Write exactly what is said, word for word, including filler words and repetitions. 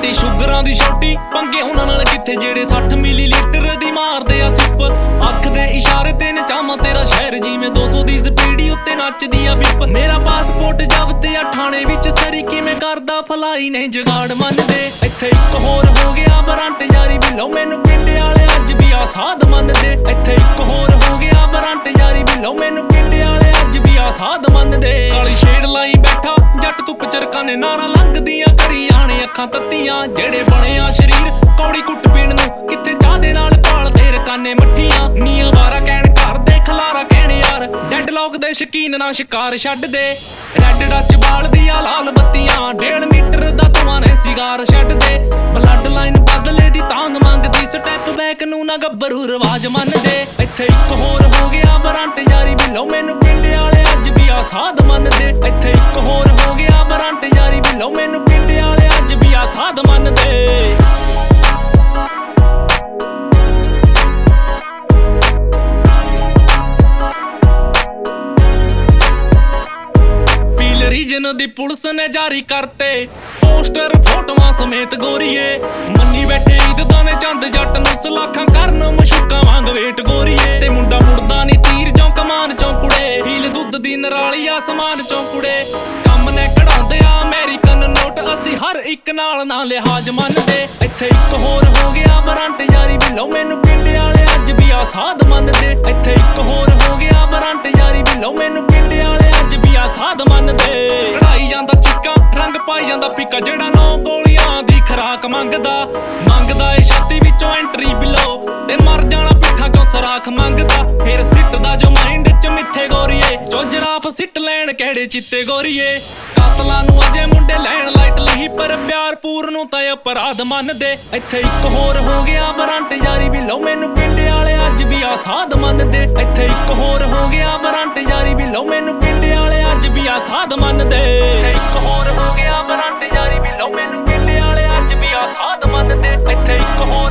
ਪੀਤੀ ਸ਼ੂਗਰਾਂ ਦੀ ਛੋਟੀ ਪੰਗੇ ਉਹਨਾਂ ਨਾਲ ਕਿੱਥੇ ਜਿਹੜੇ ਸੱਠ ਮਿਲੀਲੀਟਰ ਦੀ ਮਾਰਦੇ ਆ ਸਿਪ ਅੱਖ ਦੇ ਇਸ਼ਾਰੇ ਤੇ ਨਚਾਵਾਂ ਤੇਰਾ ਸ਼ਹਿਰ ਜਿਵੇਂ ਦੋ ਸੌ ਦੀ ਸਪੀਡੀ ਉੱਤੇ ਨੱਚਦੀ ਆ ਵਿਪ ਮੇਰਾ ਪਾਸਪੋਰਟ ਜ਼ਬਤ ਆ ਥਾਣੇ ਵਿੱਚ ਸਰੀ ਕਿਵੇਂ ਕਰਦਾ ਫਲਾਈ ਨਹੀਂ ਜਗਾੜ ਮੰਨਦੇ ਇੱਥੇ ਇੱਕ ਹੋਰ ਹੋ ਗਿਆ ਬਰੰਟ ਯਾਰੀ ਬਿੱਲੋ ਮੈਨੂੰ ਪਿੰਡ ਵਾਲੇ ਅੱਜ ਵੀ ਆ ਸਾਧ ਮੰਨਦੇ ਇੱਥੇ ਇੱਕ ਹੋਰ ਹੋ ਗਿਆ ਬਰੰਟ ਯਾਰੀ ਬਿੱਲੋ ਮੈਨੂੰ ਪਿੰਡ ਵਾਲੇ ਅੱਜ ਵੀ ਆ ਸਾਧ ਮੰਨਦੇ ਕਾਲੀ ਸ਼ੇਡ ਲਾਈ ਬੈਠਾ ਜੱਟ ਧੁੱਪ ਚਰਕਾਂ ਨੇ ਨਾਰਾਂ ਲੰਘਦੀਆਂ ਕਰੀ ਜਾਣੇ ਅੱਖਾਂ ਤੱਤੀਆਂ ਜਿਹੜੇ ਬਣੇ ਆ ਸ਼ਰੀਰ ਕੌੜੀ ਕੁੱਟ ਪੀਣ ਨੂੰ ਕਿੱਥੇ ਚਾਹ ਦੇ ਨਾਲ ਭਾਲਦੇ ਰਕਾਨੇ ਮੱਠੀਆਂ ਨੀ ਅਵਾਰਾ ਕਹਿਣ ਘਰ ਦੇ ਖਲਾਰਾ ਕਹਿਣ ਯਾਰ ਡੈਡਲੌਕ ਦੇ ਸ਼ਕੀਨ ਨਾ ਸ਼ਿਕਾਰ ਛੱਡ ਦੇ ਰੈੱਡ ਡੱਚ ਬਾਲਦੀਆਂ ਲਾਲ ਬੱਤੀਆਂ ਡੇਢ ਮੀਟਰ ਦਾ ਧੂਆਂ ਨੇ ਸਿਗਾਰ ਛੱਡ ਦੇ ਬਲੱਡ ਲਾਈਨ ਬਦਲੇ ਦੀ ਤਾਂਗ ਮੰਗਦੀ ਸਟੈਪ ਬੈਕ ਨੂੰ ਨਾ ਗੱਭਰੂ ਰਿਵਾਜ ਮੰਨਦੇ ਇੱਥੇ ਇੱਕ ਹੋਰ ਹੋ ਗਿਆ ਬਰੰਟ ਯਾਰੀ ਬਿੱਲੋ ਮੈਨੂੰ ਪਿੰਡ ਵਾਲੇ ਅੱਜ ਵੀ ਆ ਸਾਧ ਮੰਨਦੇ ਇੱਥੇ ਇੱਕ ਹੋਰ ਹੋ ਗਿਆ ਬਰੰਟ ਯਾਰੀ ਬਿੱਲੋ ਮੈਨੂੰ ਪਿੰਡ ਵਾਲੇ ਅੱਜ ਵੀ ਆ ਸਾਧ ਮੰਨਦੇ ਰੀਜਨ ਦੀ ਪੁਲਿਸ ਨੇ ਜਾਰੀ ਕਰਤੇ ਪੋਸਟਰ ਫੋਟੋਆਂ ਸਮੇਤ ਗੋਰੀਏ ਮੰਨੀ ਬੈਠੇ ਈਦਦਾਂ ਨੇ ਚੰਦ ਜੱਟ ਨੂੰ ਸਲਾਖਾਂ ਕਰਨ ਮਸ਼ੂਕਾਂ ਵਾਂਗ ਵੇਟ ਗੋਰੀਏ ਤੇ ਮੁੰਡਾ ਮੁੜਦਾ ਨੀ ਤੀਰ ਚੋਂ ਕਮਾਨ ਚੋਂ ਕੁੜੇ ਹੀਲ ਦੁੱਧ ਦੀ ਨਰਾਲੀ ਆਸਮਾਨ ਚੋਂ ਕੁੜੇ ਕੰਮ ਨੇ ਕਢਾਉਂਦੇ ਆ ਅਮਰੀਕਨ ਨੋਟ ਅਸੀਂ ਹਰ ਇੱਕ ਨਾਲ ਨਾ ਲਿਹਾਜ਼ ਮੰਨਦੇ ਇੱਥੇ ਇੱਕ ਹੋਰ ਹੋ ਗਿਆ ਬਰੰਟ ਯਾਰੀ ਬਿੱਲੋ ਮੈਨੂੰ ਪਿੰਡ ਵਾਲੇ ਅੱਜ ਵੀ ਆ ਸਾਧ ਮੰਨਦੇ ਇੱਥੇ ਇੱਕ ਹੋਰ ਹੋ ਗਿਆ ਬਰੰਟ ਯਾਰੀ ਬਿੱਲੋ ਮੈਨੂੰ ਪਿੰਡ ਵਾਲੇ ਅੱਜ ਵੀ ਆ ਸਾਧ ਮੰਨਦੇ ਕਢਾਈ ਜਾਂਦਾ ਚਿੱਕਾ ਰੰਗ ਪਾਈ ਜਾਂਦਾ ਫਿੱਕਾ ਜਿਹੜਾ ਨੌ ਗੋਲੀਆਂ ਦੀ ਖਰਾਕ ਮੰਗਦਾ ਮੰਗਦਾ ਏ ਛਾਤੀ ਵਿੱਚੋਂ ਐਂਟਰੀ ਬਿੱਲੋ ਤੇ ਮਰ ਜਾਣਾ ਪਿੱਠਾਂ ਚੋਂ ਸਰਾਖ ਮੰਗਦਾ ਫਿਰ ਸਿੱਟਦਾ ਜੋ ਮਾਈਂਡ ਚ ਮਿੱਥੇ ਗੋਰੀਏ ਜੋ ਜਰਾਫ ਸਿੱਟ ਲੈਣ ਕਿਹੜੇ ਚਿੱਤੇ ਗੋਰੀਏ ਕਾਤਲਾਂ ਨੂੰ ਅਜੇ ਮੁੰਡੇ ਲੈਣ ਲਾਈਟਲੀ ਪਰ ਪਿਆਰ ਪੂਰ ਨੂੰ ਤਾਂ ਅਪਰਾਧ ਮੰਨਦੇ ਇੱਥੇ ਇੱਕ ਹੋਰ ਹੋ ਗਿਆ ਬਰੰਟ ਯਾਰੀ ਬਿੱਲੋ ਮੈਨੂੰ ਪਿੰਡ ਵਾਲੇ ਅੱਜ ਵੀ ਆ ਸਾਧ ਮੰਨਦੇ ਇੱਥੇ ਇੱਕ ਹੋਰ ਹੋ ਗਿਆ ਬਰੰਟ ਯਾਰੀ ਬਿੱਲੋ ਮੈਨੂੰ ਪਿੰਡ ਵਾਲੇ ਅੱਜ ਵੀ ਆ ਸਾਧ ਮੰਨਦੇ ਇੱਕ ਹੋਰ ਹੋ ਗਿਆ ਬਰੰਟ ਯਾਰੀ ਬਿੱਲੋ ਮੈਨੂੰ ਪਿੰਡ ਵਾਲੇ ਅੱਜ ਵੀ ਆ ਸਾਧ ਮੰਨਦੇ ਇੱਥੇ ਇੱਕ ਹੋਰ